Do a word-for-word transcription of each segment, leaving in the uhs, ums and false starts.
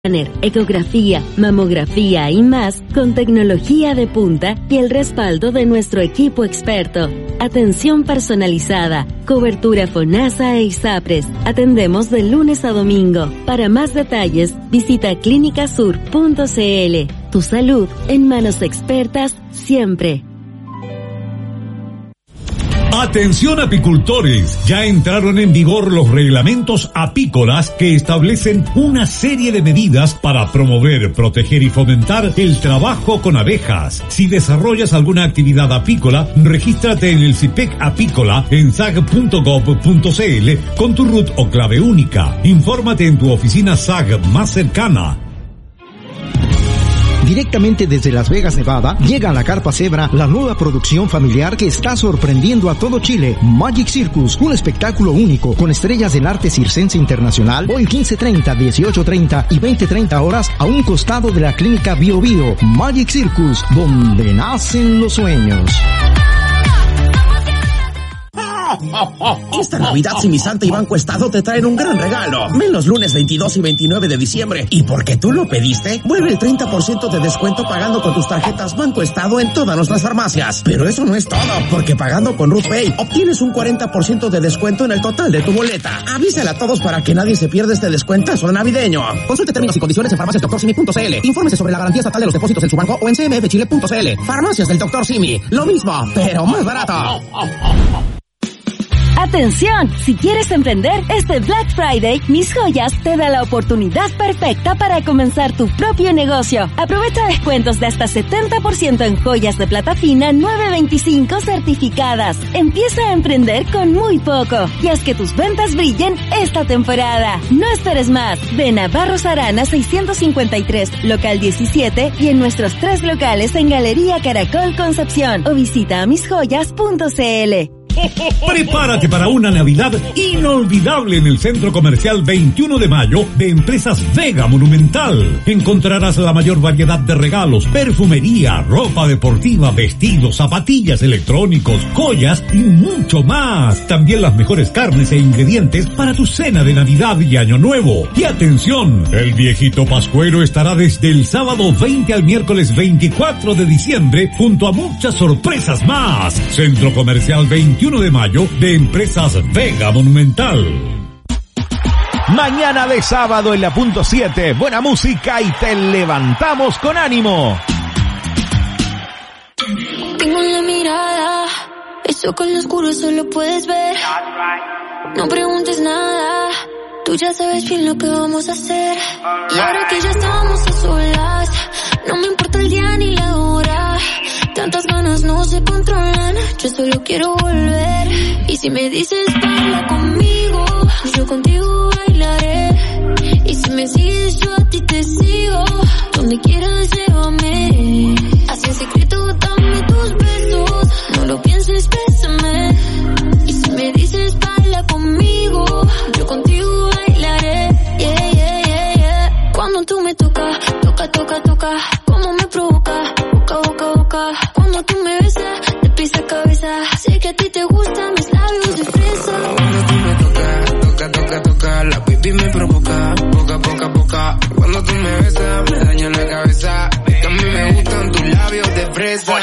ecografía, mamografía y más con tecnología de punta y el respaldo de nuestro equipo experto. Atención personalizada, cobertura FONASA e ISAPRES. Atendemos de lunes a domingo. Para más detalles, visita clínica sur punto c l. Tu salud en manos expertas siempre. Atención apicultores, ya entraron en vigor los reglamentos apícolas que establecen una serie de medidas para promover, proteger y fomentar el trabajo con abejas. Si desarrollas alguna actividad apícola, regístrate en el C I P E C Apícola en s a g punto gov punto c l con tu R U T o clave única. Infórmate en tu oficina S A G más cercana. Directamente desde Las Vegas, Nevada, llega a la Carpa Zebra la nueva producción familiar que está sorprendiendo a todo Chile. Magic Circus, un espectáculo único con estrellas del arte circense internacional, hoy quince treinta, dieciocho treinta y veinte treinta horas a un costado de la clínica Bio Bio. Magic Circus, donde nacen los sueños. Esta Navidad Simisanta y Banco Estado te traen un gran regalo. Ven los lunes veintidós y veintinueve de diciembre y porque tú lo pediste, vuelve el treinta por ciento de descuento pagando con tus tarjetas Banco Estado en todas nuestras farmacias. Pero eso no es todo, porque pagando con Ruth Pay obtienes un cuarenta por ciento de descuento en el total de tu boleta. Avísale a todos para que nadie se pierda este descuentazo navideño. Consulte términos y condiciones en farmacias doctor simi punto c l. Infórmese sobre la garantía estatal de los depósitos en su banco o en c m f chile punto c l. Farmacias del doctor Simi, lo mismo, pero más barato. ¡Atención! Si quieres emprender, este Black Friday, Mis Joyas te da la oportunidad perfecta para comenzar tu propio negocio. Aprovecha descuentos de hasta setenta por ciento en joyas de plata fina nueve veinticinco certificadas. Empieza a emprender con muy poco y haz que tus ventas brillen esta temporada. No esperes más. Ven a Barros Arana seiscientos cincuenta y tres, local diecisiete y en nuestros tres locales en Galería Caracol Concepción o visita mis joyas punto c l. Prepárate para una Navidad inolvidable en el Centro Comercial veintiuno de mayo de Empresas Vega Monumental. Encontrarás la mayor variedad de regalos, perfumería, ropa deportiva, vestidos, zapatillas, electrónicos, joyas y mucho más. También las mejores carnes e ingredientes para tu cena de Navidad y Año Nuevo. Y atención, el viejito pascuero estará desde el sábado veinte al miércoles veinticuatro de diciembre junto a muchas sorpresas más. Centro Comercial veintiuno de mayo de Empresas Vega Monumental. Mañana de sábado en la punto siete, buena música y te levantamos con ánimo. Tengo la mirada, eso con lo oscuro solo puedes ver. No preguntes nada, tú ya sabes bien lo que vamos a hacer. Y ahora que ya estamos a solas, no me importa el día ni la hora. Tantas ganas no se controlan, yo solo quiero volver. Y si me dices baila conmigo, yo contigo bailaré. Y si me sigues yo a ti te sigo, donde quieras llévame. Así en secreto dame tus besos, no lo pienses, bésame. Y si me dices baila conmigo, yo contigo bailaré. Yeah, yeah, yeah, yeah. Cuando tú me tocas, toca, toca, toca, como me provoca, boca, boca, boca. Cuando tú me besas, de pies a cabeza, sé que a ti te gustan mis labios de fresa. Cuando tú me tocas, toca, toca, toca, la pipi me provoca, poca, poca, poca. Cuando tú me besas, me daña la cabeza, que a mí me gustan tus labios de fresa.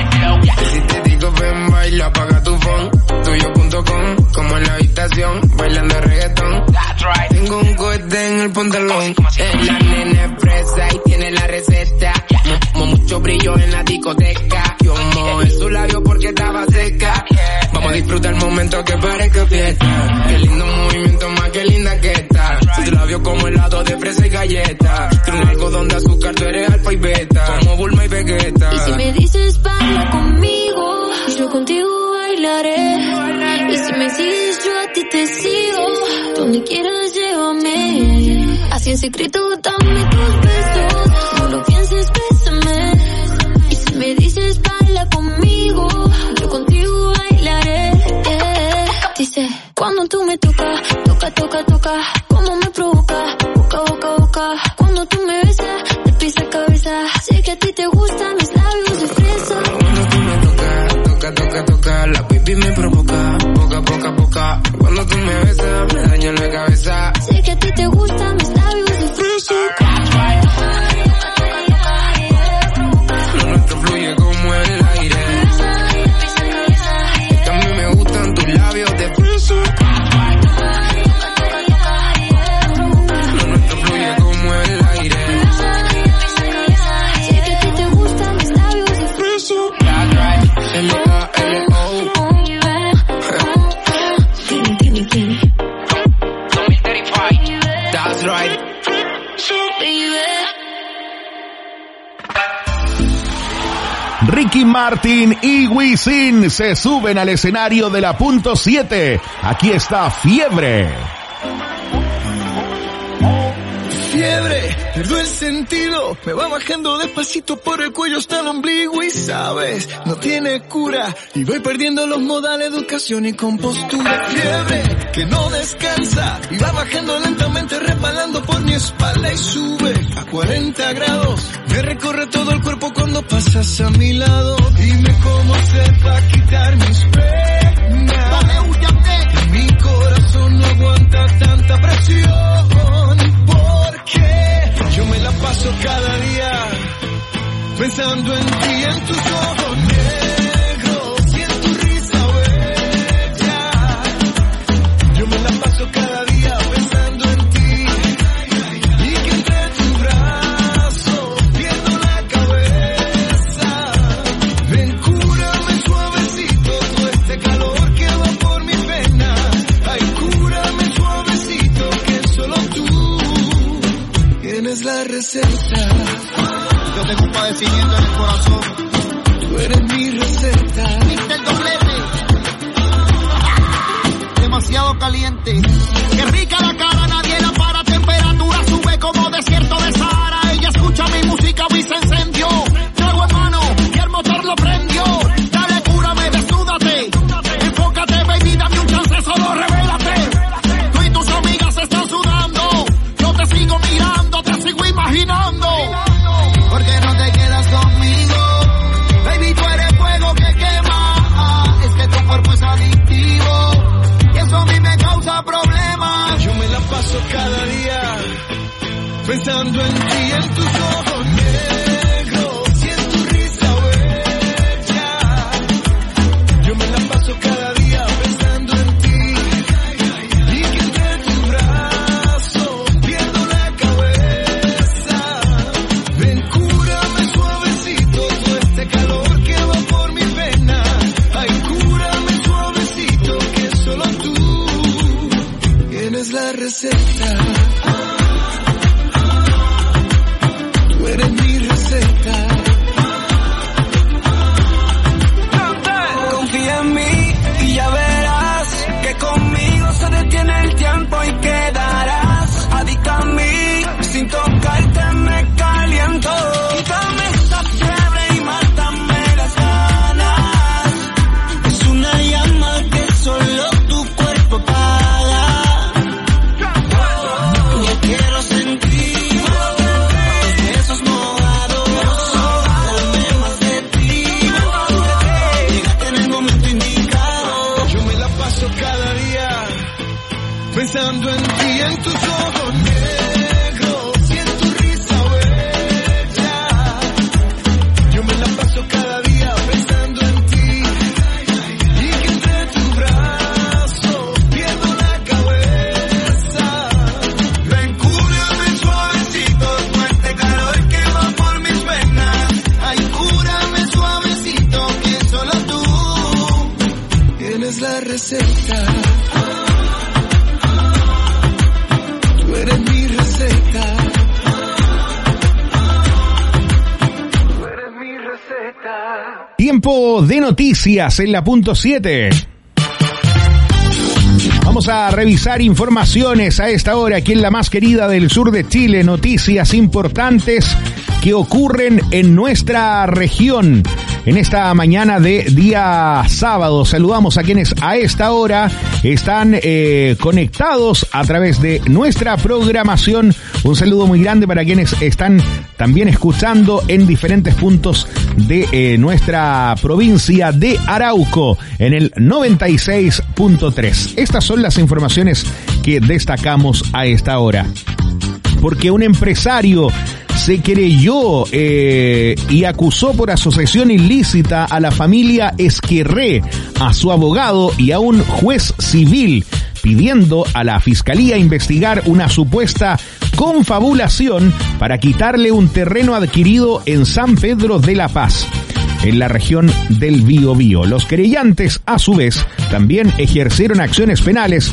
Y si te digo ven, baila, apaga tu phone, tuyo punto com, como en la habitación, bailando reggaetón. Tengo un cohete en el pantalón, en la nena fresa y tiene la receta. Mo, mucho brillo en la discoteca, yo mojé su labio porque estaba seca. Vamos a disfrutar el momento que parezca fiesta. Qué lindo movimiento, más que linda que está. Su labio como helado de fresa y galleta. Tiene un algodón de azúcar, tú eres alfa y beta, como Bulma y Vegeta. Y si me dices baila conmigo, yo contigo bailaré. Y si me sigues yo a ti te sigo, donde quieras llévame. Así en secreto dame tus besos, no lo pienses, bésame. Y si me dices baila conmigo, yo contigo bailaré. Yeah. Dice, cuando tú me tocas, toca, toca, toca, como me provoca, boca, boca, boca. Cuando tú me besas, de pies a cabeza, sé que a ti te gustan mis labios de fresa. Cuando tú me tocas, toca, toca, toca, la pipi me provoca, poca, poca, poca. Cuando tú me besas, me daña la cabeza, sé que a ti te gustan mis labios de fresa. Ricky Martin y Wisin se suben al escenario de la punto siete. Aquí está Fiebre. Fiebre, pierdo el sentido, me va bajando despacito por el cuello hasta el ombligo y sabes, no tiene cura y voy perdiendo los modales, educación y compostura. Fiebre, que no descansa y va bajando lentamente resbalando por mi espalda y sube a cuarenta grados, me recorre todo el cuerpo cuando pasas a mi lado. Dime cómo hacer para quitar mis penas, mi corazón no aguanta tanta presión. Yo me la paso cada día pensando en ti, en tus ojos negros y en tu risa bella. Yo me la paso cada día pensando en ti y que entre tus brazos pierdo la cabeza. Ven, cúrame suavecito todo este calor que va por mi pena. Ay, cúrame suavecito que solo tú tienes la receta. Yo tengo un padecimiento en el corazón. Tú eres mi receta. mister Doblete. Demasiado caliente. Qué rica la cara, nadie la para. Temperatura sube como desierto de Sahara. Ella escucha mi música y se encendió. Trago en mano y el motor lo prendió. Dale, cúrame, desnúdate. Enfócate, baby, dame un chance, solo revélate. Tú y tus amigas están sudando. Yo te sigo mirando, te sigo imaginando. ¿Por qué no te quedas conmigo? Baby, tú eres fuego que quema. Es que tu cuerpo es adictivo y eso a mí me causa problemas. Yo me la paso cada día pensando en ti, en tus ojos negros y en tu risa bella. Yo me la paso cada día pensando en ti y que entre tus brazos pierdo la cabeza. Ven, cúrame suavecito todo este calor que va por mi pena. Ay, cúrame suavecito que solo tú tienes la receta. Tú eres mi receta. Confía en mí y ya verás que conmigo se detiene el tiempo y quedarás adicta a mí. Sin tocarte me caliento. Quítame esta fiebre y mátame las ganas. Es una llama que solo tu cuerpo apaga. Yo quiero sentir los besos mojados. Dame más de ti. Llegaste en el momento indicado. Yo me la paso cada día pensando en ti, en tus ojos negros y en tu risa bella. Yo me la paso cada día pensando en ti y que entre tus brazos pierdo la cabeza. Ven, cúrame suavecito con este calor que va por mis venas. Ay, cúrame suavecito que solo tú tienes la receta. Tú eres mi receta. Tú eres mi receta. Tiempo de noticias en la punto siete. Vamos a revisar informaciones a esta hora aquí en la más querida del sur de Chile. Noticias importantes que ocurren en nuestra región. En esta mañana de día sábado saludamos a quienes a esta hora están eh, conectados a través de nuestra programación. Un saludo muy grande para quienes están también escuchando en diferentes puntos de eh, nuestra provincia de Arauco en el noventa y seis punto tres. Estas son las informaciones que destacamos a esta hora. Porque un empresario se querelló eh, y acusó por asociación ilícita a la familia Esquerré, a su abogado y a un juez civil, pidiendo a la Fiscalía investigar una supuesta confabulación para quitarle un terreno adquirido en San Pedro de la Paz, en la región del Biobío. Los querellantes, a su vez, también ejercieron acciones penales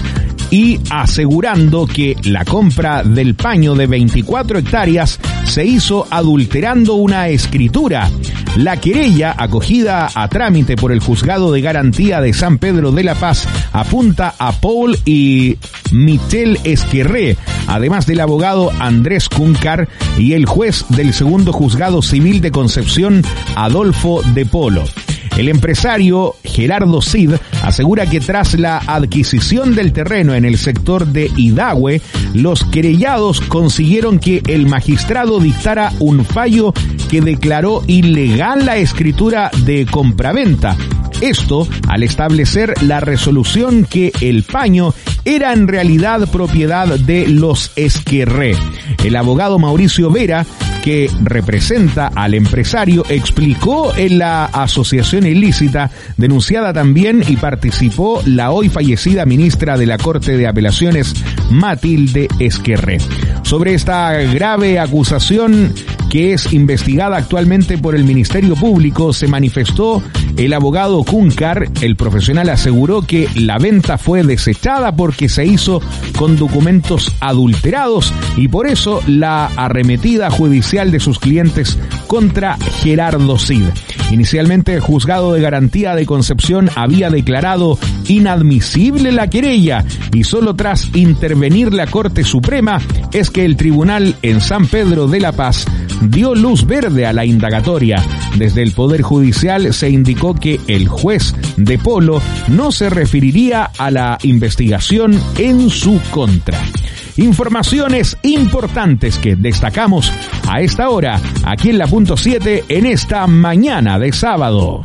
y asegurando que la compra del paño de veinticuatro hectáreas se hizo adulterando una escritura. La querella, acogida a trámite por el Juzgado de Garantía de San Pedro de la Paz, apunta a Paul y Michel Esquerré, además del abogado Andrés Cuncar y el juez del segundo Juzgado Civil de Concepción, Adolfo de Polo. El empresario Gerardo Cid asegura que tras la adquisición del terreno en el sector de Idahue, los querellados consiguieron que el magistrado dictara un fallo que declaró ilegal la escritura de compraventa. Esto al establecer la resolución que el paño era en realidad propiedad de los Esquerré. El abogado Mauricio Vera, que representa al empresario, explicó en la asociación ilícita denunciada también y participó la hoy fallecida ministra de la Corte de Apelaciones, Matilde Esquerré. Sobre esta grave acusación, que es investigada actualmente por el Ministerio Público, se manifestó el abogado Cuncar. El profesional aseguró que la venta fue desechada porque se hizo con documentos adulterados y por eso la arremetida judicial de sus clientes contra Gerardo Cid. Inicialmente, el Juzgado de Garantía de Concepción había declarado inadmisible la querella y solo tras intervenir la Corte Suprema es que el tribunal en San Pedro de la Paz dio luz verde a la indagatoria. Desde el Poder Judicial se indicó que el juez de Polo no se referiría a la investigación en su contra. Informaciones importantes que destacamos a esta hora, aquí en la punto siete, en esta mañana de sábado.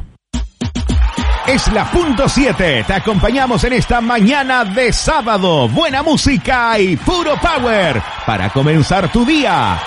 Es la punto siete, te acompañamos en esta mañana de sábado. Buena música y puro power para comenzar tu día.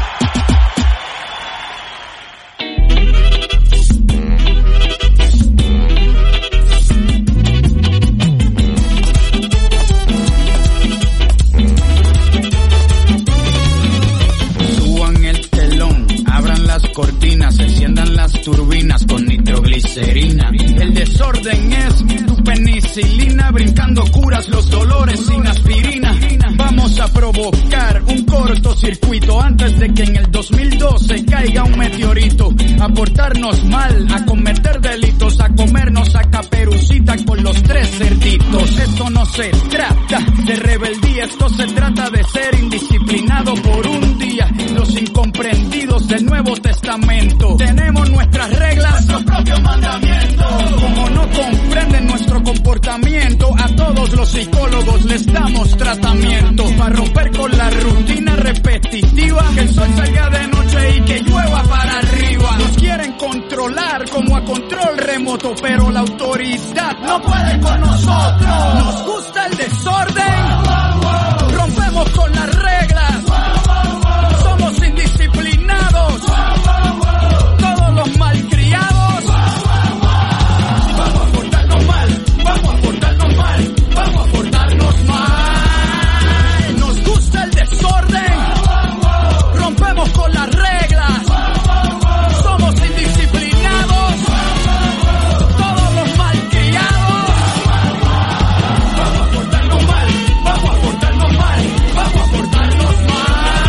Cortinas, enciendan las turbinas con nitroglicerina. El desorden es tu penicilina, brincando curas los dolores sin aspirina. Vamos a provocar un cortocircuito antes de que en el dos mil doce caiga un meteorito. A portarnos mal, a cometer delitos, a comernos a Caperucita con los tres cerditos. Esto no se trata de rebeldía, esto se trata de ser indisciplinado por un día. Los incomprendidos del Nuevo Testamento tenemos nuestras reglas, nuestros propios mandamientos. Como no comprenden nuestro comportamiento, a todos los psicólogos les damos tratamiento para romper con la rutina repetitiva. Que el sol salga de noche y que llueva para arriba. Nos quieren controlar como a control remoto, pero la autoridad no puede con nosotros. Nos gusta el desorden, rompemos con las reglas. Somos indisciplinados, todos los malcriados. Vamos a portarnos mal, vamos a portarnos mal, vamos a portarnos mal. Nos gusta el desorden, rompemos con las reglas. Somos indisciplinados, todos los malcriados. Vamos a portarnos mal, vamos a portarnos mal, vamos a portarnos mal.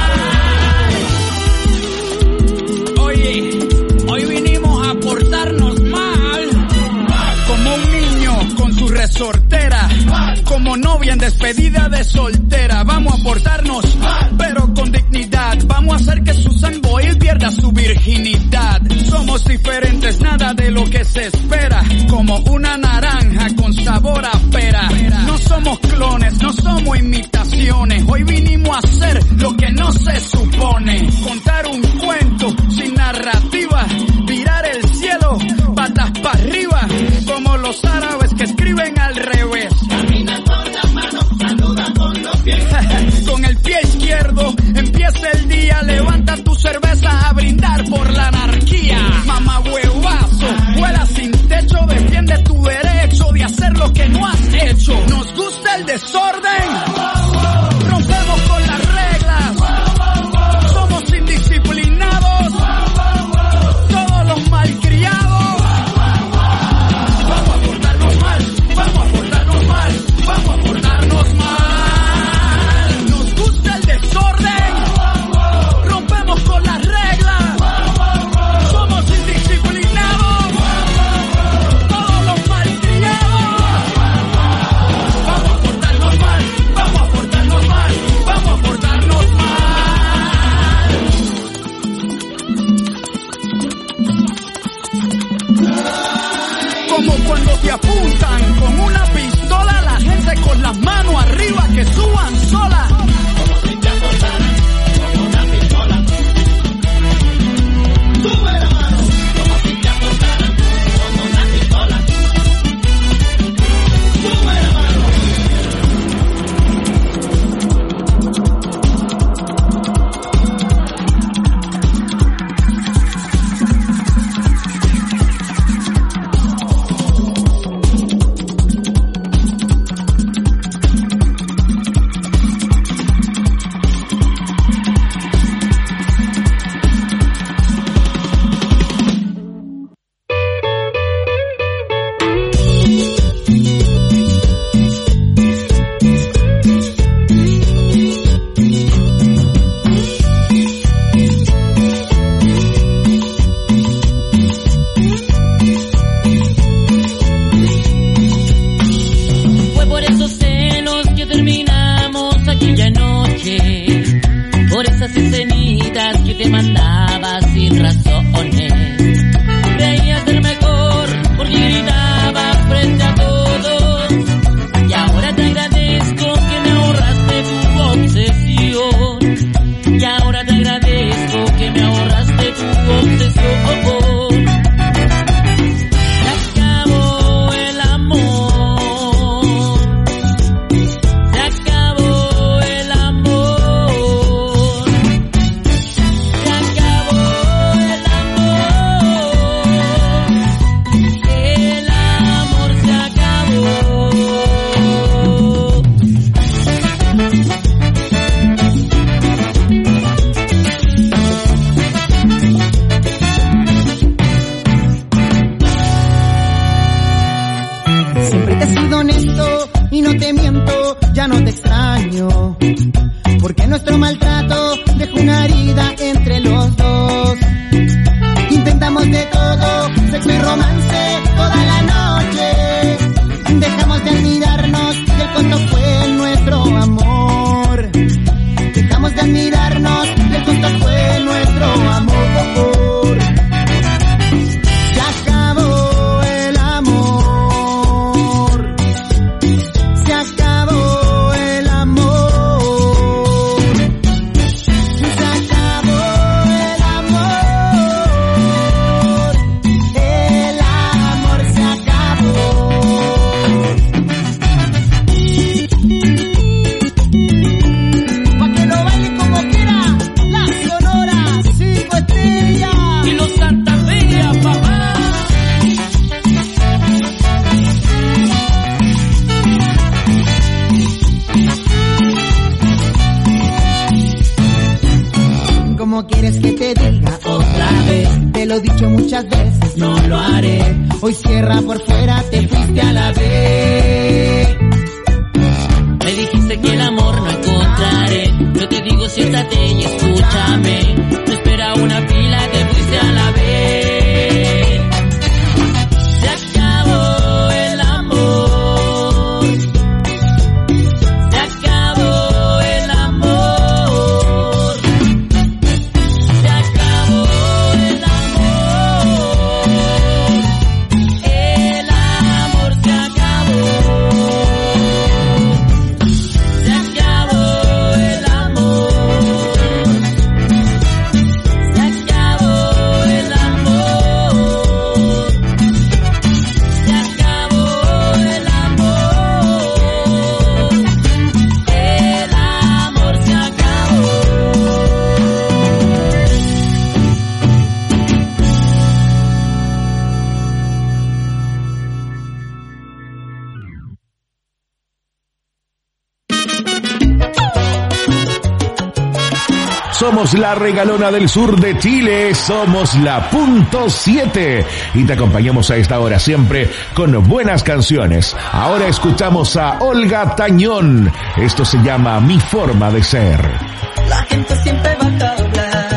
Hoy vinimos a portarnos mal, como un niño con su resortera, como novia en despedida de soltera. Vamos a portarnos mal, pero con dignidad. Vamos a hacer que Susan Boyle pierda su virginidad. Somos diferentes, nada de lo que se espera, como una naranja con sabor a pera. No somos clones, no somos imitaciones. Hoy vinimos a hacer lo que no se supone, contar un cuento sin narrativa, virar el cielo patas para arriba, como los árabes que escriben al revés. Camina con las manos, saluda con los pies. Con el pie izquierdo empieza el día, levanta tu cerveza a brindar por la anarquía. Mamá huevazo, vuela sin techo, defiende tu derecho de hacer lo que no has hecho. Nos gusta el desorden, rompemos con las reglas. Somos indisciplinados, andaba sin razones. Creías ser mejor porque gritaba frente a todos. Y ahora te agradezco que me ahorraste tu obsesión. Y ahora te agradezco que me ahorraste tu obsesión. Porque nuestro maltrato dejó una herida entre los dos. Intentamos de todo, sexo y romance toda la noche. Dejamos de admirarnos y el costo fue nuestro amor. Dejamos de admirarnos y el costo fue nuestro amor. Se acabó el amor. Se acabó el amor. ¿Cómo quieres que te diga otra vez? Te lo he dicho muchas veces, no lo haré. Hoy cierra por fuera, te fuiste a la vez. Me dijiste que el amor no encontraré. Yo te digo siéntate y escúchame. No espera una fila, te fuiste a la vez. Se acabó el amor. Se acabó el amor. Se acabó el amor. El amor se acabó. Se acabó el amor. Se acabó el amor. Se acabó el amor. El amor se acabó. Somos la regalona del sur de Chile, somos la punto siete y te acompañamos a esta hora siempre con buenas canciones. Ahora escuchamos a Olga Tañón, esto se llama Mi Forma de Ser. La gente siempre va a hablar.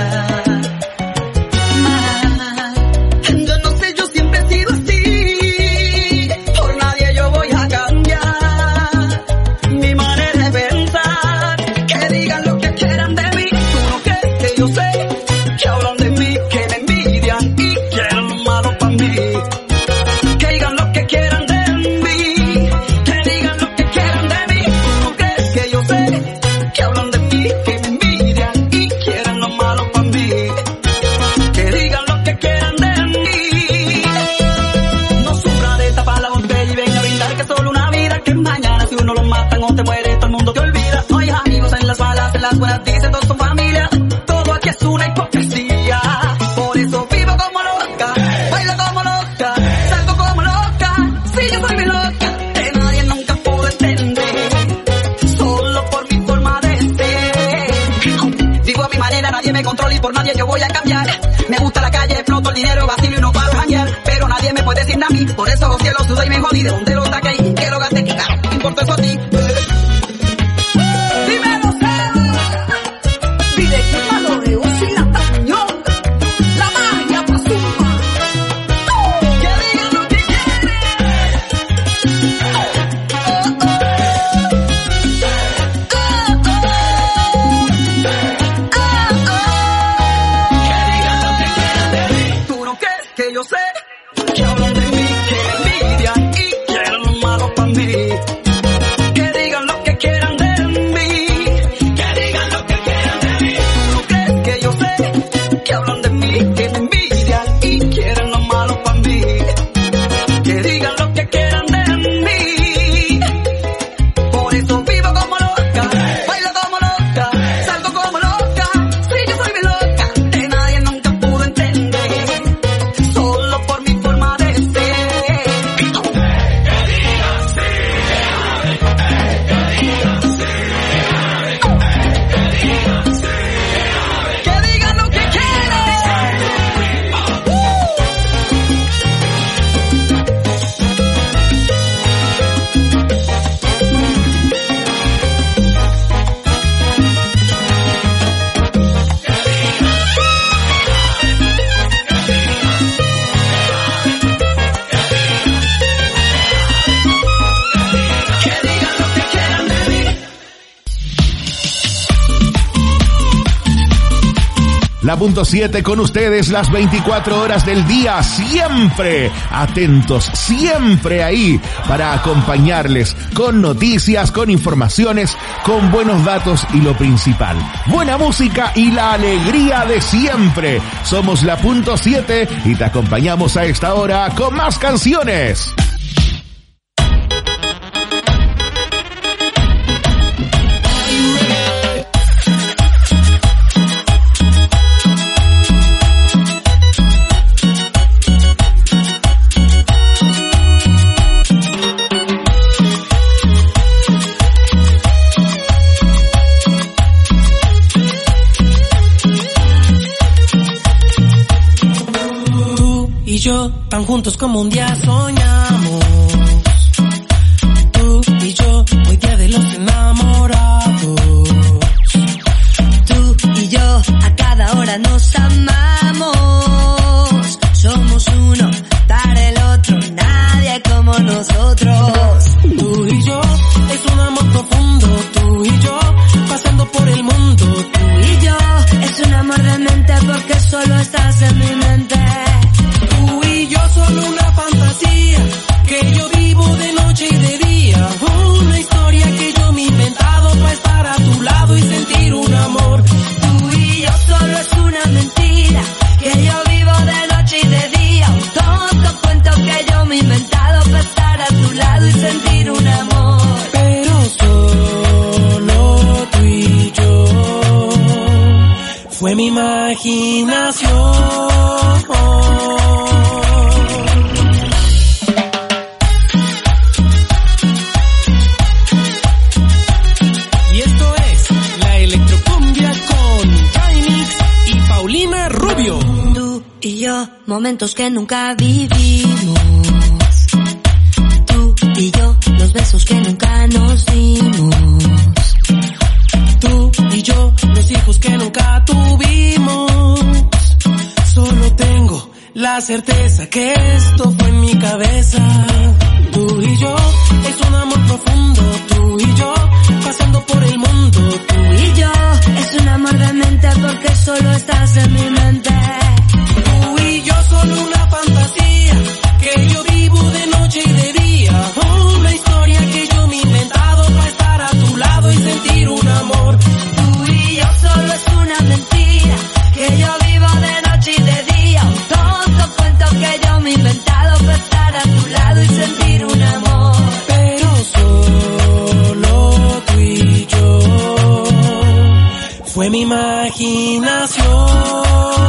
Yo no sé, yo siempre he sido así. Por nadie yo voy a cambiar mi manera de pensar. Que digan lo que quieran de mí. Tú no crees que yo sé que hablan de mí, que me envidian y quieren lo malo para mí. Que digan lo que quieran de mí. Que digan lo que quieran de mí. Tú no crees que yo sé que hablan de mí, que me envidian y quieren lo malo para mí. Que digan lo que quieran de mí. No sufra de tapar la botella y ven a brindar que solo una vida, que mañana si uno lo matan o te muere todo el mundo te olvida. No hay amigos en las malas, en las buenas dicen todos son familia. Todo aquí es una hipocresía. Por eso vivo como loca, bailo como loca, salgo como loca. Si yo soy mi loca, que nadie nunca pudo entender. Solo por mi forma de ser. Vivo a mi manera, nadie me controla y por nadie yo voy a cambiar. Me gusta la calle, exploto el dinero, vacilo y no paro a janguear. Pero nadie me puede decir a mí, por eso los cielos sudo y me jodí. ¿De dónde lo saqué? ¿Qué lo gasté? ¿Qué carajo te importa eso a ti? Dímelo, Seba. Pide que malo de Uzi la Tañón. La magia pa' suma. Que digan lo que quieren. Oh, oh. Oh, oh. Oh, oh. La punto siete con ustedes las veinticuatro horas del día, siempre atentos, siempre ahí para acompañarles con noticias, con informaciones, con buenos datos y lo principal, buena música y la alegría de siempre. Somos la punto siete y te acompañamos a esta hora con más canciones. Y yo, tan juntos como un día soñamos. Tú y yo, hoy día de los enamorados. Tú y yo, a cada hora nos amamos. Somos uno para el otro, nadie como nosotros. Tú y yo, es un amor profundo. Tú y yo, pasando por el mundo. Tú y yo, es un amor de mente porque solo estás en mi mente. Tú y yo, solo una fantasía que yo vivo de noche y de día. Una historia que yo me he inventado para estar a tu lado y sentir un amor. Tú y yo, solo es una mentira que yo vivo de noche y de día. Un tonto cuento que yo me he inventado para estar a tu lado y sentir un amor. Pero solo tú y yo, fue mi imaginación. Tú y yo, momentos que nunca vivimos. Tú y yo, los besos que nunca nos dimos. Tú y yo, los hijos que nunca tuvimos. Solo tengo la certeza que esto fue en mi cabeza. Tú y yo, es un amor profundo. Tú y yo, pasando por el mundo. Tú y yo, es un amor de mente porque solo estás en mi mente. Tú y yo, solo una fantasía que yo vivo de noche y de día. Una historia que yo me he inventado para estar a tu lado y sentir un amor. Tú y yo, solo es una mentira que yo vivo de noche y de día. Un tonto cuento que yo me he inventado para estar a tu lado y sentir un amor. Pero solo tú y yo, fue mi imaginación.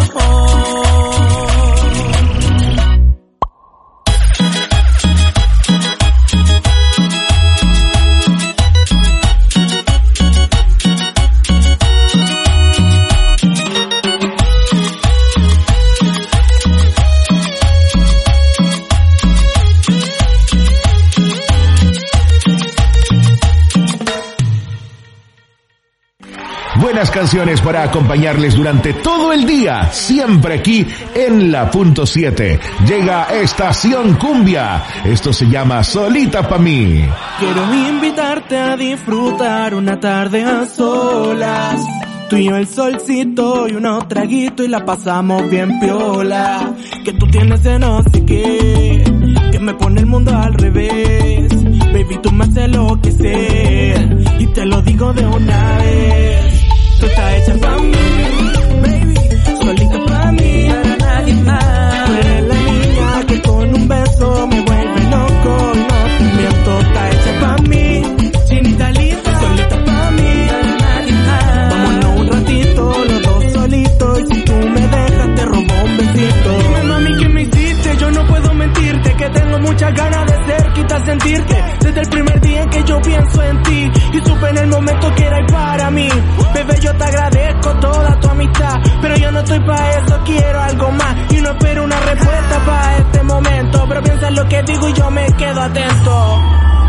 Buenas canciones para acompañarles durante todo el día, siempre aquí en la punto siete. Llega Estación Cumbia, esto se llama Solita pa' mí. Quiero invitarte a disfrutar una tarde a solas. Tú y yo el solcito y unos traguitos y la pasamos bien piola. Que tú tienes de no sé qué, que me pone el mundo al revés. Baby, tú me haces enloquecer y te lo digo de una vez. Tú estás hecha pa' mí, baby, solita pa' mí, para nadie más. Tú eres la niña que con un beso me vuelve loco y no te miento. Estás hecha pa' mí, chinita linda, solita pa' mí, para nadie más. Vámonos un ratito, los dos solitos, y si tú me dejas te robo un besito. Dime mami, ¿qué me hiciste? Yo no puedo mentirte, que tengo muchas ganas de cerquita sentirte. Desde el primer día en que yo pienso en ti, y supe en el momento que eras para mí. Bebé, yo te agradezco toda tu amistad, pero yo no estoy pa' eso, quiero algo más. Y no espero una respuesta pa' este momento, pero piensa en lo que digo y yo me quedo atento.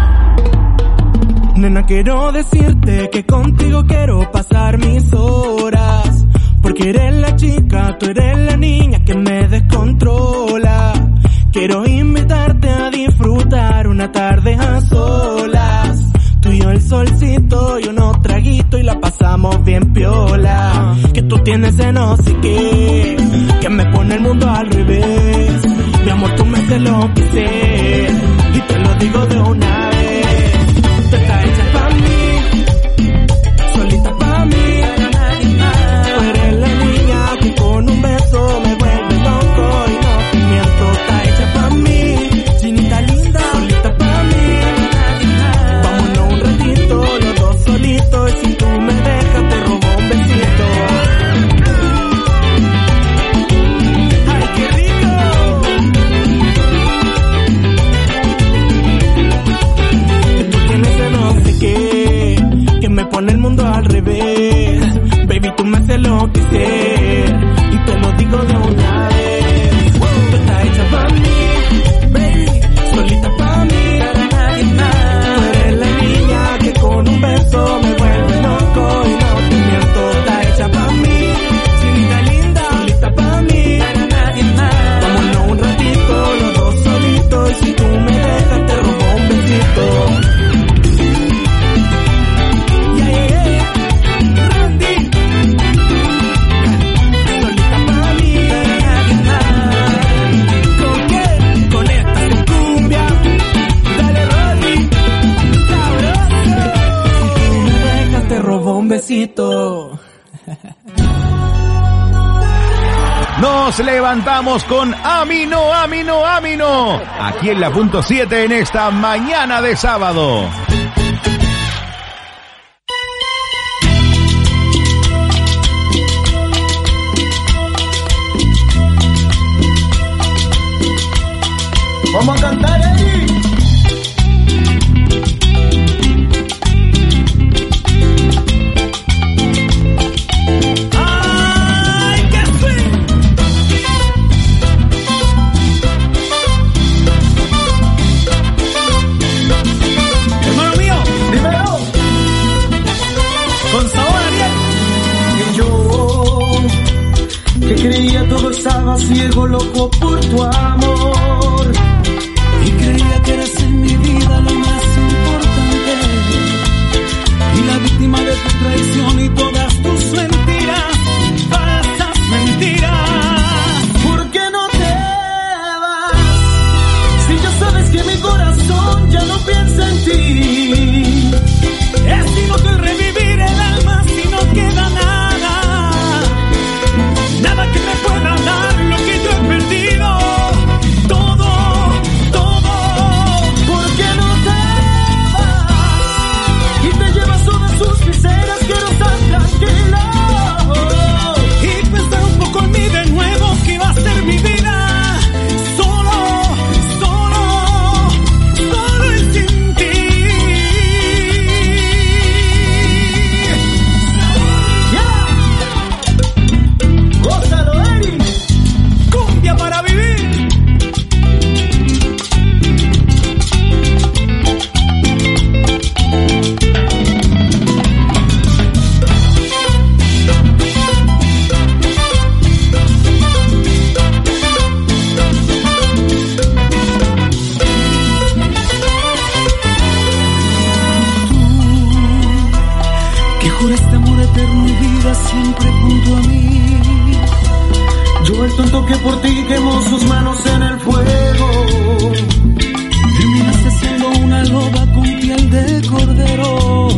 Nena, quiero decirte que contigo quiero pasar mis horas, porque eres la chica, tú eres la niña que me descontrola. Quiero invitarte a disfrutar una tarde a solas. Tú y yo el solcito y unos traguitos y la pasamos bien piola. Que tú tienes de no sé qué, que me pone el mundo al revés. Mi amor, tú me haces lo que sé, y te lo digo de una vez. Tú estás hecha pa' mí, solita pa' mí. Tú eres la niña que con un beso me vuelve loco y no te miento. Estás hecha pa' mí, chinita linda, solita pa' mí. Vámonos un ratito, los dos solitos, y si tú me dejas te robo un besito. Ay, qué rico. Tú tienes de no sé qué, que me pone el mundo al revés. Baby, tú me haces lo que sé, y te lo digo de una vez. Tú estás hecha pa' mí, baby, solita pa' mí. Tú eres la niña que con un beso me vuelve loco y no te miento. Estás hecha pa' mí, chinita linda, solita pa' mí. Vámonos un ratito, los dos solitos, y si tú me dejas te robo un besito. Yeah, yeah, yeah. Randy, solita pa' mí. ¿Con qué? Con esta de cumbia. Dale, Randy, sabroso. Si tú me dejas te robo un besito. Nos levantamos con Amino, Amino, Amino. Aquí en la punto siete en esta mañana de sábado. Vamos a cantar ahí. ¡Ay, qué sweet! Hermano mío, Dímelo. con sabor Ariel. Y yo, que creía todo estaba ciego, loco por tu amor. Y creía que eras en mi vida lo más importante, y la víctima de tu traición y todas tus mentiras, falsas mentiras. ¿Por qué no te vas? Si ya sabes que mi corazón ya no piensa en ti. Es inútil revivir el alma si no queda nada, nada que me pueda dar lo que yo he perdido. Todo, todo. ¿Por qué no te vas? Y te llevas todas sus miseras, quiero estar tranquilo. Y pensar un poco en mí de nuevo, que va a ser mi vida. Solo, solo, solo y sin ti. Yeah. Gózalo, Eri. Cumbia para vivir. Que juraste amor eterno y vida siempre junto a mí. Yo el tonto que por ti quemó sus manos en el fuego. Terminaste siendo una loba con piel de cordero.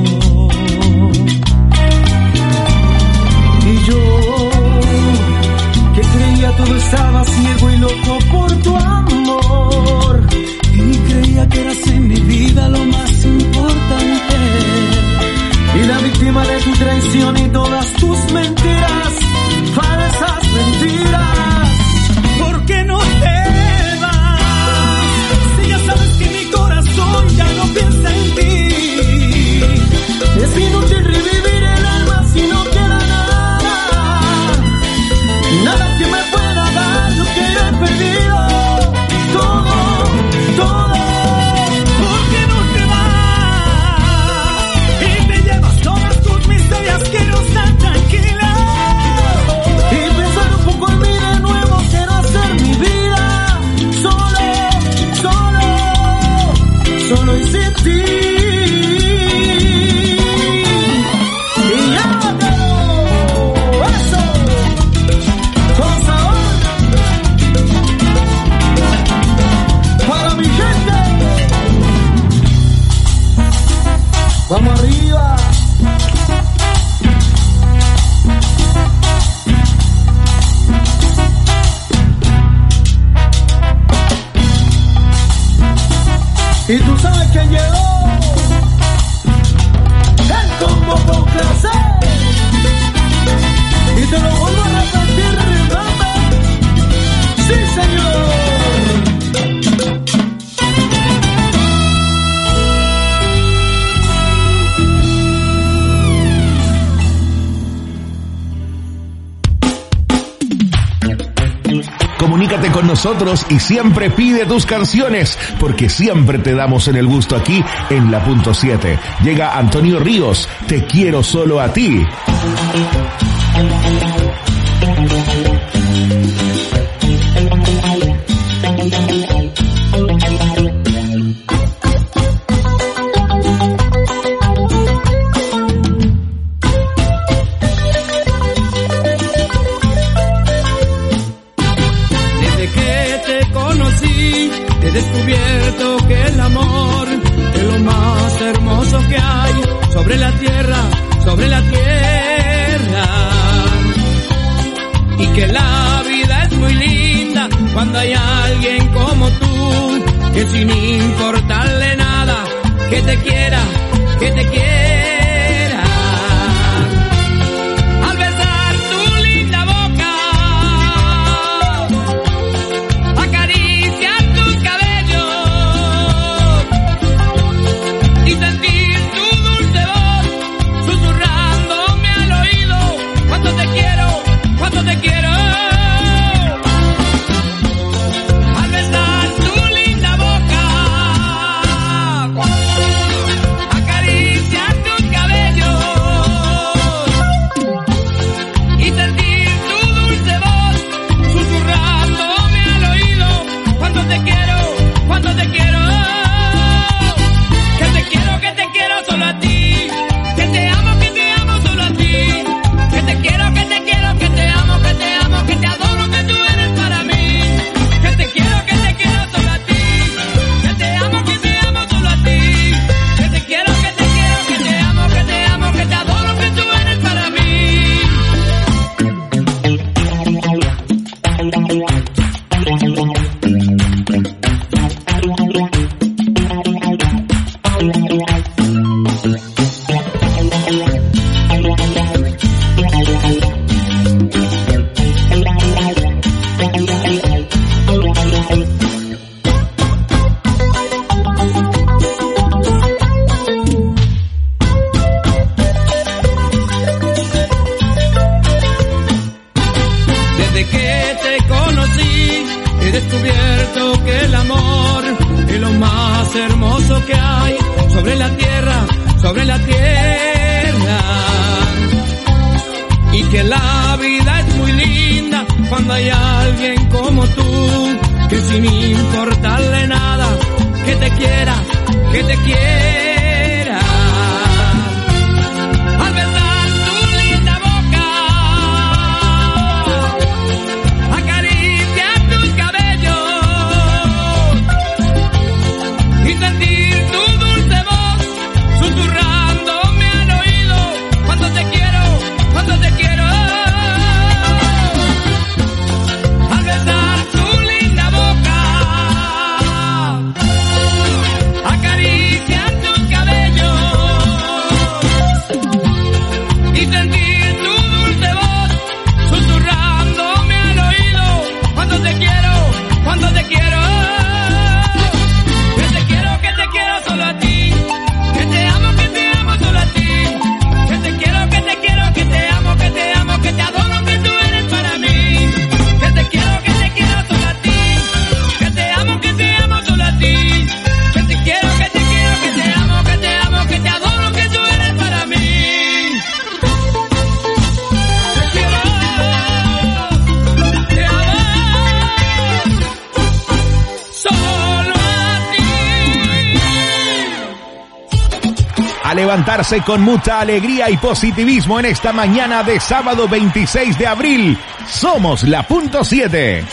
Y yo, que creía todo estaba ciego y loco por tu amor. Y creía que eras en mi vida lo más importante, Y la víctima de tu traición y todas tus mentiras, falsas mentiras. ¿por qué no te vas? Si ya sabes que mi corazón ya no piensa en ti. Es inútil revivir el alma si no queda nada, nada que me pueda dar lo que yo he Y tú sabes que llegó el combo con clase. Y te lo vuelvo a repetir, remember. Sí, señor. Comunícate con nosotros y siempre pide tus canciones, porque siempre te damos en el gusto aquí en La Punto siete. Llega Antonio Ríos, Te quiero solo a ti. He descubierto que el amor es lo más hermoso que hay sobre la tierra, sobre la tierra. Y que la vida es muy linda cuando hay alguien como tú, que sin importarle nada, que te quiera, que te quiera. Al besar tu linda boca, acariciar tus cabellos y sentir tu dulce voz susurrándome al oído, cuánto te quiero, cuánto te quiero. Al besar tu linda boca, acariciar tus cabellos y sentir tu dulce voz susurrándome al oído, cuánto te quiero, cuánto te quiero. Que te quiero, que te quiero solo a ti, que te amo, que te amo solo a ti, que te quiero, que te quiero, que te amo, que te amo, que te adoro, que tú eres para mí, que te quiero, que te quiero solo a ti, que te amo, que te amo solo a ti, que te quiero, que te quiero, que te amo, que te amo, que te adoro, que tú eres para mí. Desde que te conocí, he descubierto que el amor es lo más hermoso que hay sobre la tierra, sobre la tierra. Y que la vida es muy linda cuando hay alguien como tú, que sin importarle nada, que te quiera, que te quiera. Al besar tu linda boca, acariciar tus cabellos y sentir tu dulce voz susurrándome al oído, cuánto te quiero, cuánto te quiero. Al besar tu linda boca, acariciar tus cabellos y sentir tu dulce voz susurrándome al oído, cuánto te quiero, cuánto te quiero. Que te quiero, que te quiero solo a ti, que te amo, que te amo solo a ti, que te quiero, que te quiero, que te amo, que te amo, que te adoro, que tú eres para mí, que te quiero, que te quiero solo a ti, que te amo, que te amo solo a ti, que te quiero, que te quiero, que te amo, que te amo, que te adoro, que tú eres para mí. Te quiero, te amo, solo a ti. A levantarse con mucha alegría y positivismo en esta mañana de sábado veintiséis de abril. Somos La Punto siete.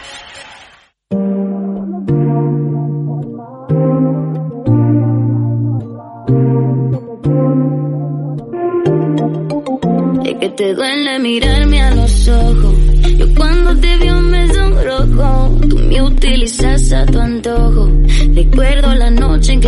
Es que te duele mirarme a los ojos. Yo cuando te veo me sonrojo. Tú me utilizas a tu antojo. Recuerdo la noche en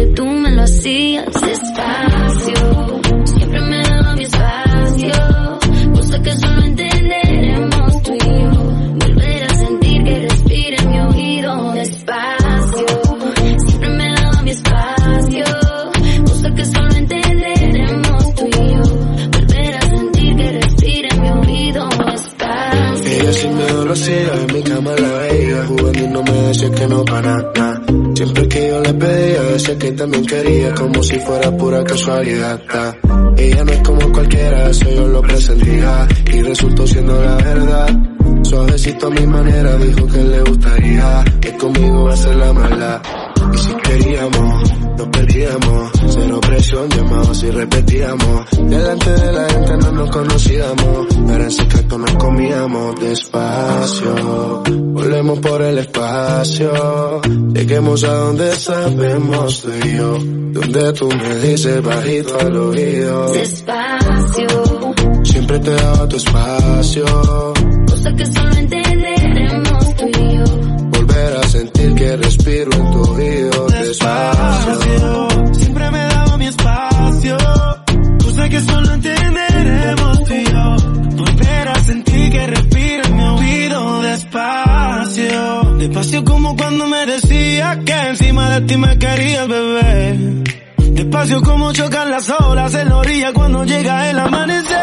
decías despacio. Siempre me daba mi espacio, cosa que solo entenderemos tú y yo. Volver a sentir que respira en mi oído despacio. Siempre me daba mi espacio, cosa que solo entenderemos tú y yo. Volver a sentir que respira en mi oído despacio. Ella sin miedo lo hacía, en mi cama la veía, jugando y no me decía que no para nada. Siempre que yo le pedía, decía que también quería, como si fuera pura casualidad. Ella no es como cualquiera, eso yo lo presentía, y resultó siendo la verdad. Suavecito a mi manera, dijo que le gustaría, que conmigo va a ser la mala. Y si queríamos, nos perdíamos, cero presión, llamados y repetíamos. Delante de la gente no nos conocíamos, pero en secreto nos comíamos despacio. Volvemos por el espacio, lleguemos a donde sabemos tú y yo, donde tú me dices bajito al oído. Despacio, siempre te daba tu espacio, cosa que solo entenderemos tú y yo. Volver a sentir que respiro en tu oído. Despacio, siempre me daba mi espacio, cosa que solo entenderemos tú y yo. Volver a sentir que respiro en mi oído. Despacio, despacio como cuando me decías que encima de ti me querías, bebé. Despacio como chocan las olas en la orilla cuando llega el amanecer.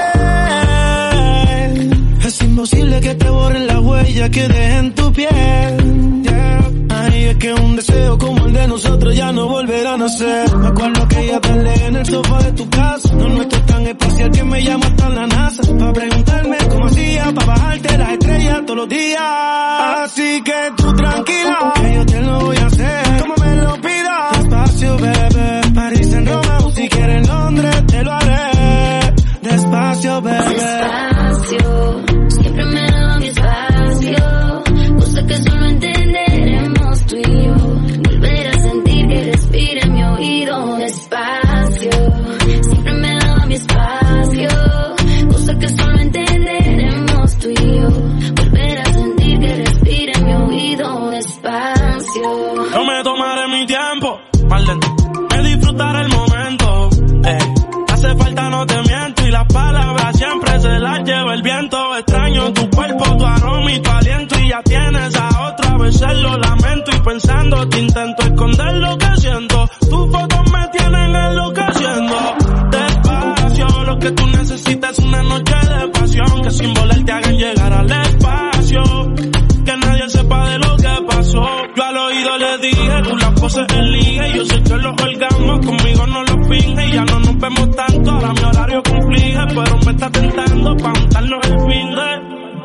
Es imposible que te borren la huella que deje en tu piel, yeah. Ay, es que un deseo como el de nosotros ya no volverá a nacer. Me acuerdo que ella peleé en el sofá de tu casa. No nuestro es tan espacial que me llama hasta la NASA, pa' preguntarme cómo hacía pa' bajarte las estrellas todos los días. Así que tú tranquila, que yo te lo voy a hacer como me lo pidas. Despacio, bebé, París en Roma o si quieres en Londres te lo haré. Despacio, bebé. Despacio, siempre me daba mi espacio, cosa que solo entenderemos tú y yo. Volver a sentir que respira en mi oído despacio. Siempre me daba mi espacio, cosa que solo entenderemos tú y yo. Volver a sentir que respira en mi oído despacio. Yo me tomaré mi tiempo, mal lento, me disfrutaré el momento, eh. Hace falta, no te miento, y las palabras siempre se las lleva el viento. Extraño tu cuerpo, tu aroma y tu aliento, y ya tienes a otra, a veces lo lamento, y pensando te intento esconder lo que siento. Tus fotos me tienen enloqueciendo. Despacio, lo que tú necesitas es una noche de pasión, que sin volar te hagan llegar al espacio, que nadie sepa de lo que pasó. Yo al oído le dije, tú las poses en liga, y yo sé que los orgasmos conmigo no los finge, y ya no nos vemos tanto, ahora mi horario conflige, pero me está tentando pa' untarnos el fin de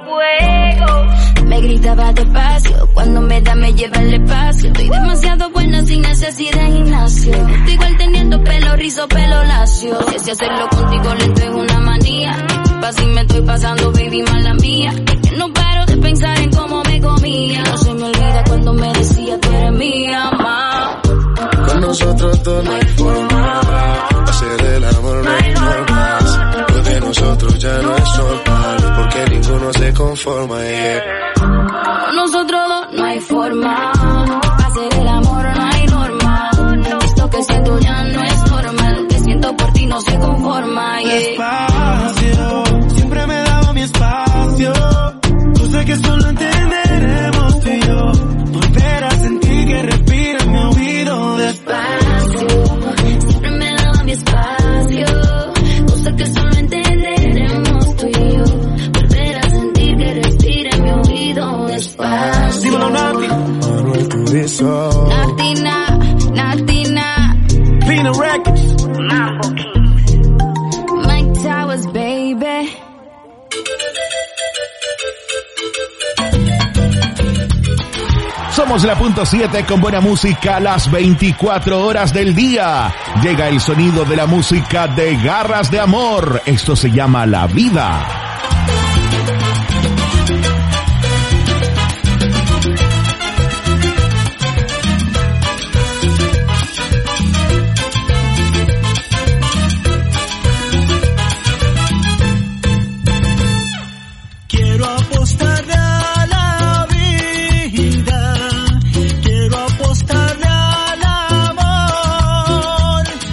fuego. Me gritaba despacio, cuando me da me lleva al espacio. Estoy demasiado buena sin necesidad de gimnasio. Estoy igual teniendo pelo rizo, pelo lacio. Si así hacerlo contigo lento es una manía. Así me estoy pasando, baby, mala mía. Que no paro de pensar en cómo me comía. No se me olvida cuando me decía tú eres mía, ma. Con nosotros dos no hay forma, hacer el amor no hay normas. Lo de nosotros ya no es normal, porque ninguno se conforma, yeah. Con nosotros dos no hay forma, hacer el amor no hay norma. Esto que siento ya no es normal, lo que siento por ti no se conforma, yeah. Despacio, siempre me daba mi espacio, cosa que solo entenderemos tú y yo. Volver a sentir que respira en mi oído. Despacio, siempre me daba mi espacio, cosa que solo entenderemos tú y yo. Volver a sentir que respira en mi oído. Despacio. Dímelo, Nati. Manuel Turizo. Natina, Natina. Pina Records. Mambo Kings. Mike Towers, baby. Somos la punto siete con buena música las veinticuatro horas del día. Llega el sonido de la música de Garras de Amor. Esto se llama La Vida. Quiero apostarle a la vida, quiero apostarle al amor,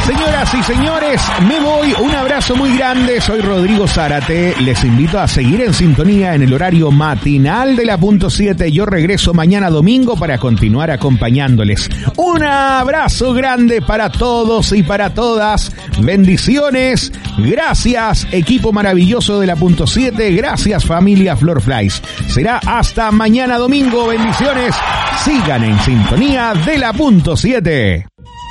Señoras y señores, me voy. Un abrazo muy grande. Soy Rodrigo Zárate. Les invito a seguir en sintonía en el horario matinal de la punto siete. Yo regreso mañana domingo para continuar acompañándoles. Un abrazo grande para todos y para todas. Bendiciones. Gracias, equipo maravilloso de la punto siete. Gracias, familia Florflies. Será hasta mañana domingo. Bendiciones. Sigan en sintonía de la punto siete.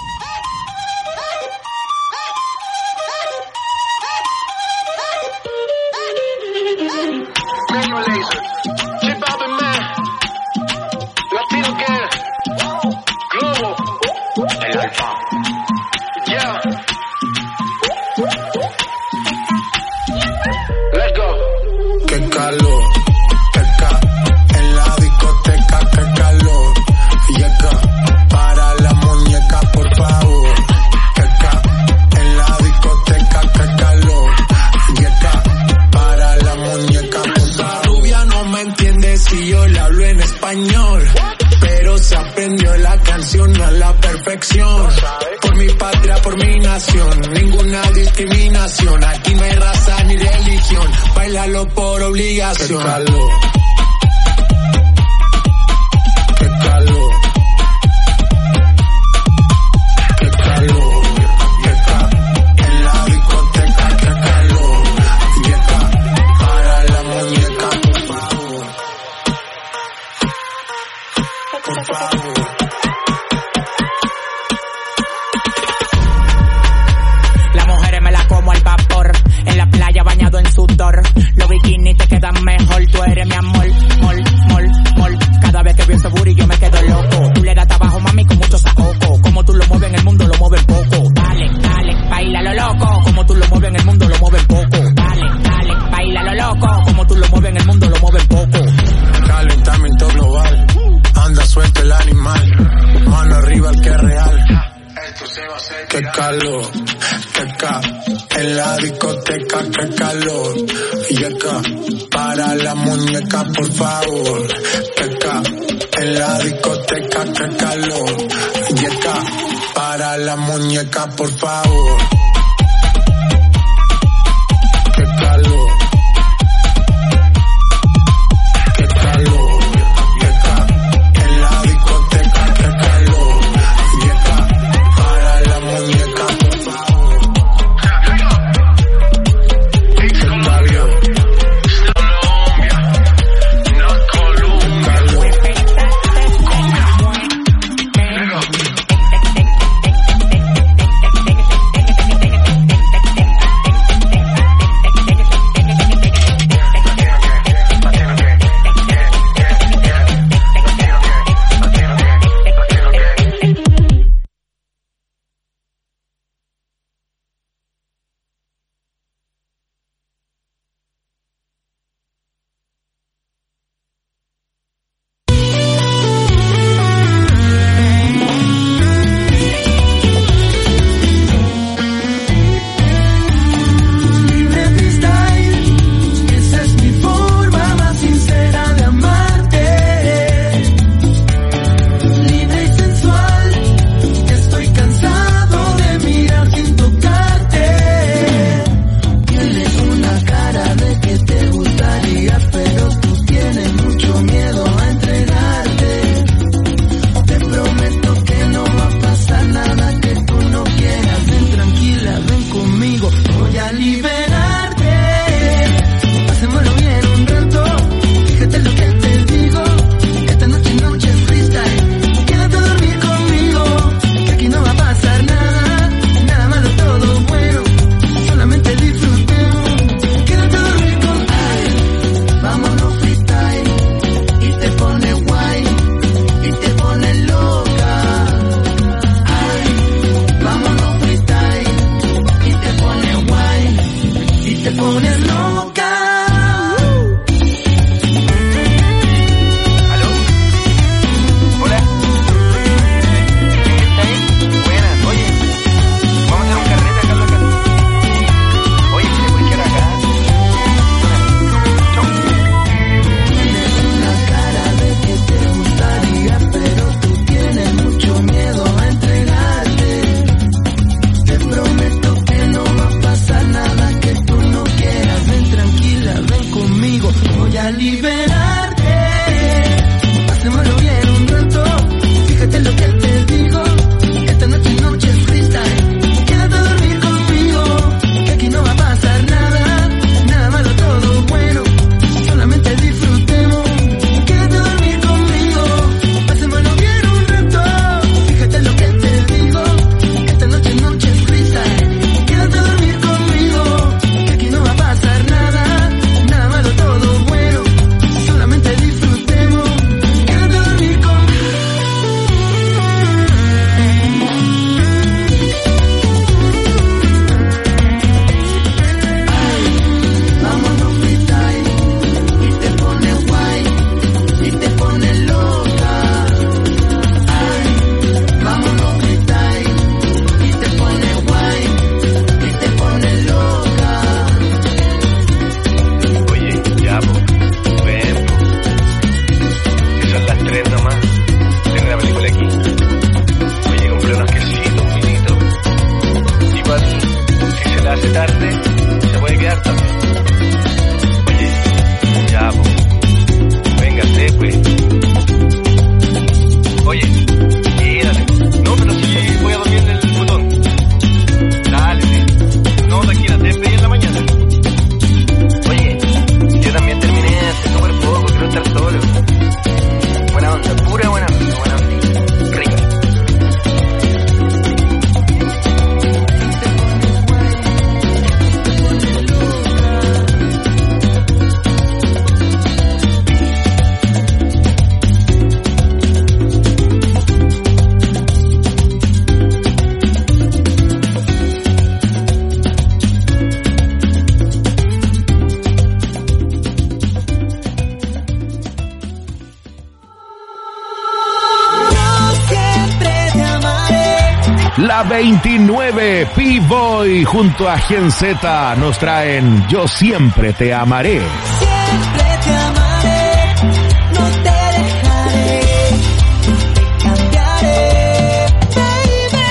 Pero se aprendió la canción a la perfección. Por mi patria, por mi nación, ninguna discriminación. Aquí no hay raza ni religión, bailalo por obligación. Qué calor, qué calor, qué calor, y acá en la discoteca, qué calor, y acá para la muñeca, por favor. Por favor. Las mujeres me las como al vapor, en la playa bañado en sudor. Los bikinis te quedan mejor, tú eres mi amor, mol, mol, mol. Cada vez que veo ese booty yo me quedo loco. Tú le das trabajo, mami, con mucho saoco. Como tú lo mueves en el mundo, lo mueves poco. Dale, dale, baila lo loco. Como tú lo mueves en el mundo, lo mueves poco. Dale, dale, baila lo loco. Como tú lo mueves en el mundo, lo mueves poco. Calentamiento global, anda suelto el animal, mano arriba el que es real. Qué calor, qué ca, en la discoteca, qué calor. Y acá, para la muñeca, por favor. Qué ca, en la discoteca, qué calor. Y acá, para la muñeca, por favor. Qué calor. la veintinueve, P-Boy junto a Gen Z nos traen Yo Siempre Te Amaré. Siempre te amaré, no te dejaré, te cambiaré, baby.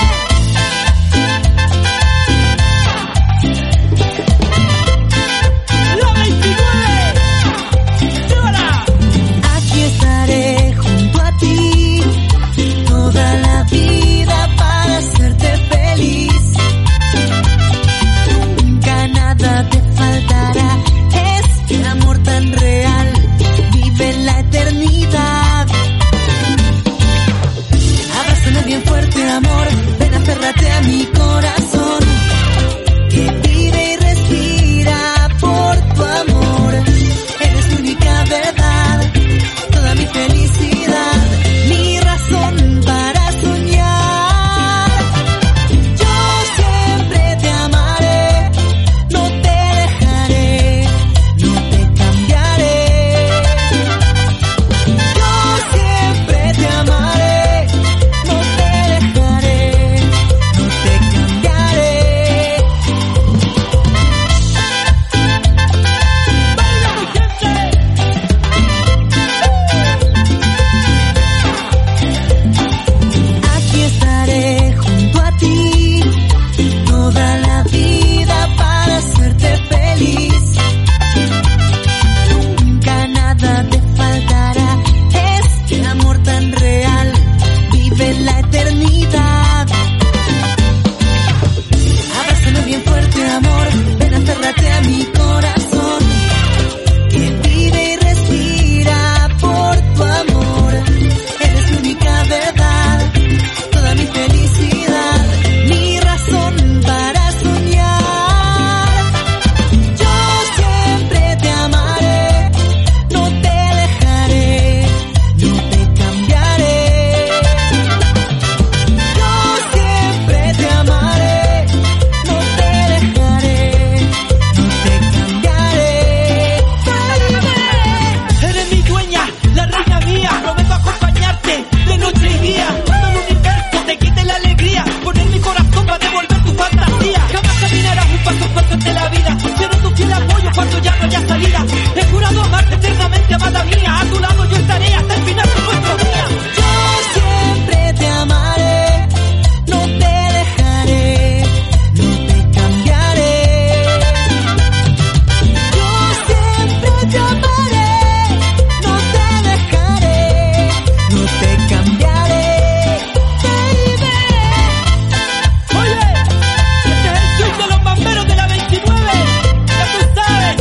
La veintinueve, ¡llévala! Aquí estaré junto a ti toda la vida para hacerte feliz. Nunca nada te faltará. Este amor tan real vive en la eternidad. Abrázame bien fuerte, amor. Ven, aférrate a mi corazón, que vive y respira por tu amor. Eres mi única verdad, toda mi felicidad, mi razón para soñar. Yo siempre te amaré, no te dejaré, no te cambiaré. Yo siempre te amaré, no te dejaré, no te cambiaré. Baila, mi gente. Aquí estaré junto a ti toda la vida para hacerte feliz. Nunca nada te faltará. Este amor tan real vive en la eternidad. Abrázame bien fuerte, amor. Ven, aférrate a mi corazón, que vive y respira por tu amor. Eres mi única verdad, toda mi felicidad, mi razón para soñar. Yo siempre te amaré, no te dejaré, no te cambiaré. Yo siempre te amaré, no te dejaré, no te cambiaré. Eres mi dueña, la reina mía. Prometo acompañarte de noche y día. Todo el universo te quite la alegría. Poner mi corazón para devolver tu fantasía. Jamás caminarás un paso suelto ante la vida. Seré tu fiel apoyo cuando ya no haya salida. He jurado amarte eternamente, amada mía. A tu lado yo estaré hasta el final de nuestros días. Yo siempre te amaré, no te dejaré, no te cambiaré. Yo siempre te amaré, no te dejaré, no te cambiaré, baby. Oye, este es el swing de los bamberos de la veintinueve. Ya tú sabes,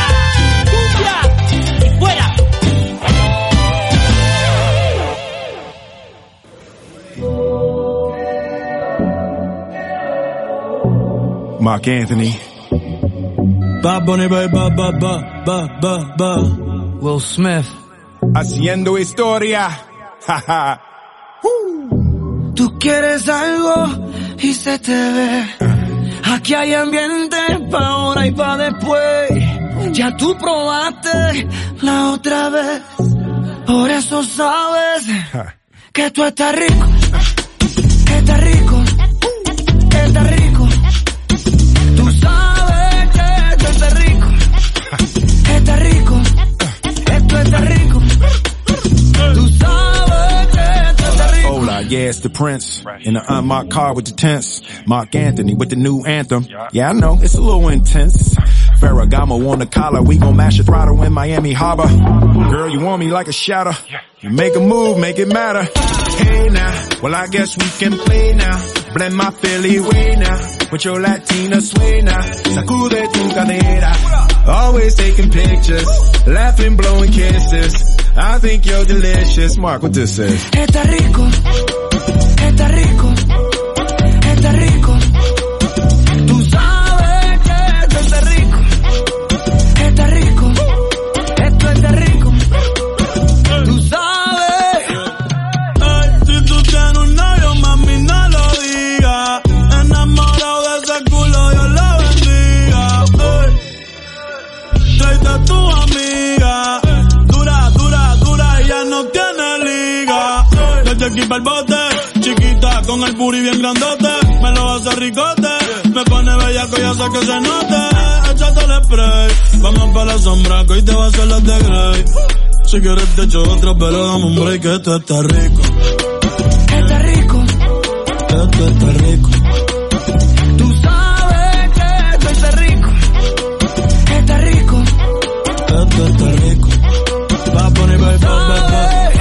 cumbia y fuera. Mark Anthony. Bad Bunny, ba, ba, ba, ba, ba, ba, ba. Will Smith. Haciendo historia. Jaja. Tú quieres algo y se te ve. Aquí hay ambiente pa' ahora y pa' después. Ya tú probaste la otra vez. Por eso sabes que tú estás rico. Que estás rico. Que estás rico. Tú sabes que tú estás rico. Que estás rico. Esto está rico. Tú sabes que tú estás rico. Hola, yeah, it's the Prince. In the unmarked car with the tents. Mark Anthony with the new anthem. Yeah, I know, it's a little intense. Ferragamo on the collar, we gon' mash a throttle in Miami Harbor. Girl, you want me like a shadow. You make a move, make it matter. Hey now, well I guess we can play now. Blend my Philly way now, with your Latina sway now. Sacude tu cadera. Always taking pictures, laughing, blowing kisses. I think you're delicious. Mark, what this is? Está rico, está rico, está rico. Tú sabes que esto está rico, está rico, esto está rico. Tú sabes. Ay, si tú tienes un novio, mami, no lo digas. Enamorado de ese culo, Dios lo bendiga. Ay, tráete a tu amiga. Dura, dura, dura, ella no tiene liga. Desde aquí pa'l bote, chiquita con el booty bien grandote, me lo hace ricote, me pone bellaco y hace que se note. Échate el spray, vamos pa' la sombra que hoy te va a hacer las de Grey. Si quieres te echo otra, pero dame un break que esto está rico. Está rico. Esto está rico. Tú sabes que esto está rico. Está rico. Esto está rico. Va a poner baby, baby.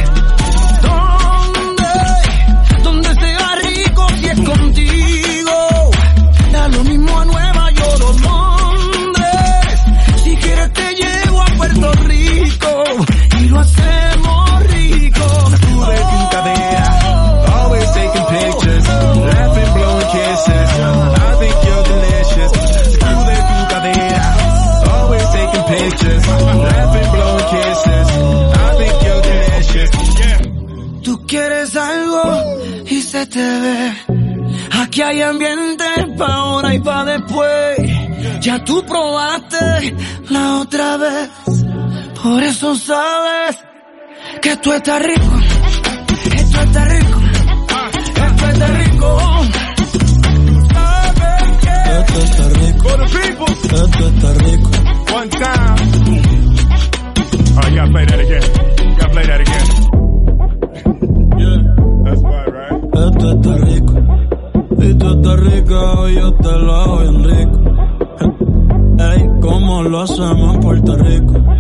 ¿Dónde? ¿Dónde sea rico si es contigo? Da lo mismo a Nueva York o Londres. Si quieres te llevo a Puerto Rico y lo hacemos rico. Sacude tu cadera, always taking pictures, laughing, blowing kisses. I think you're delicious. Sacude tu cadera, always taking pictures, laughing, blowing kisses. I think you're delicious. Tú quieres algo y se te ve. Aquí hay ambiente pa' ahora y pa' después. Ya tú probaste la otra vez. Por eso sabes que esto está rico. Esto está rico. Esto está rico. Esto está rico. Esto está rico. One time. Oh, you gotta play that again. You gotta play that again. Yeah, that's right, right? Esto está rico. Y tú estás rico y yo te lo hago bien rico. Ey, ¿cómo lo hacemos en Puerto Rico?